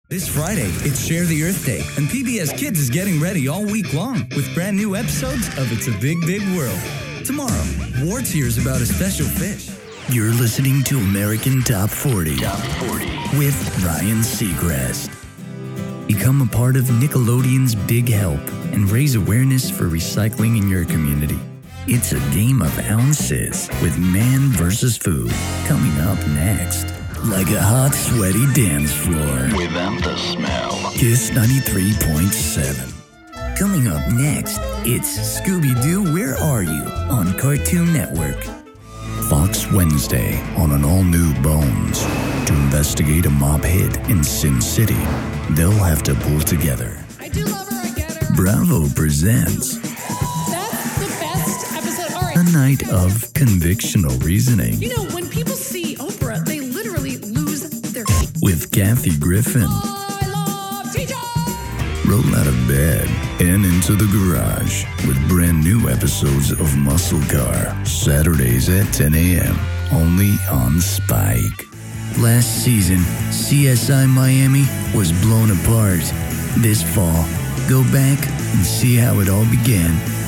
This Friday, it's Share the Earth Day, and PBS Kids is getting ready all week long with brand new episodes of It's a Big, Big World. Tomorrow, Wart hears about a special fish. You're listening to American Top 40, with Ryan Seacrest. Become a part of Nickelodeon's Big Help and raise awareness for recycling in your community. It's a game of ounces with man versus food coming up next. Like a hot, sweaty dance floor. Without the smell. Kiss 93.7. Coming up next, it's Scooby-Doo, Where Are You? On Cartoon Network. Fox Wednesday on an all-new Bones. To investigate a mob hit in Sin City, they'll have to pull together. I do love her, I get her. Bravo presents That's the best episode. All right. a night of convictional reasoning You know, when people see Oprah, they literally lose their with Kathy Griffin. I love teachers! Roll out of bed and into the garage with brand new episodes of Muscle Car, Saturdays at 10 a.m., only on Spike. Last season, CSI Miami was blown apart. This fall, go back and see how it all began